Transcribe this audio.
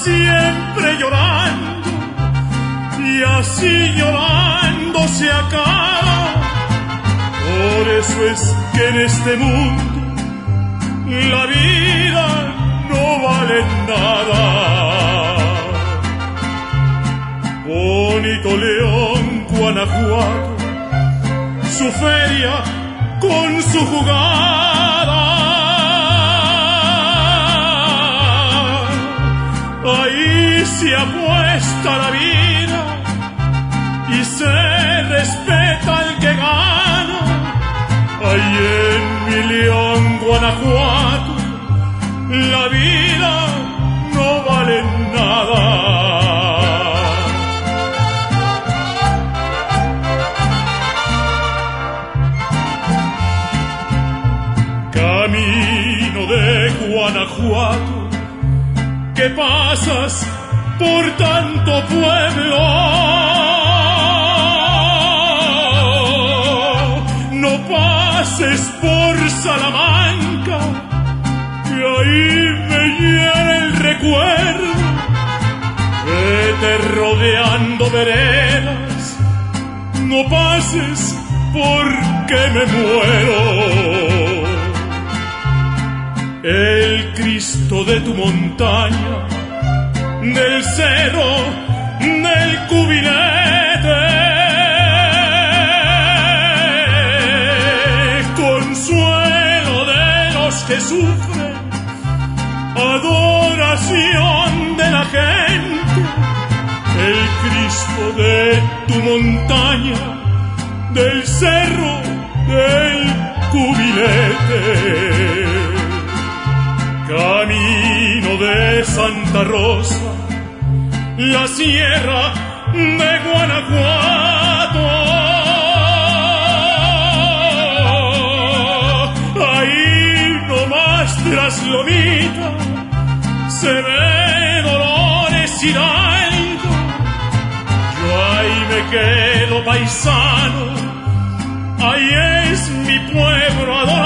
siempre llorando, y así llorando se acaba. Por eso es que en este mundo la vida no vale nada. Bonito León, Guanajuato, su feria con su jugada. Ahí se apuesta la vida y se respeta al que gana. Ahí en mi León, Guanajuato, la vida no vale nada. Camino de Guanajuato, que pasas por tanto pueblo, no pases por Salamanca, que ahí me hiere el recuerdo. Vete rodeando veredas, no pases porque me muero. El Cristo de tu montaña, del cerro, del cubilete, consuelo de los que sufren, adoración de la gente. El Cristo de tu montaña, del cerro, del cubilete. Camino de Santa Rosa, la sierra de Guanajuato. Ahí nomás tras Lomita se ve Dolores Hidalgo. Yo ahí me quedo paisano, ahí es mi pueblo adorado.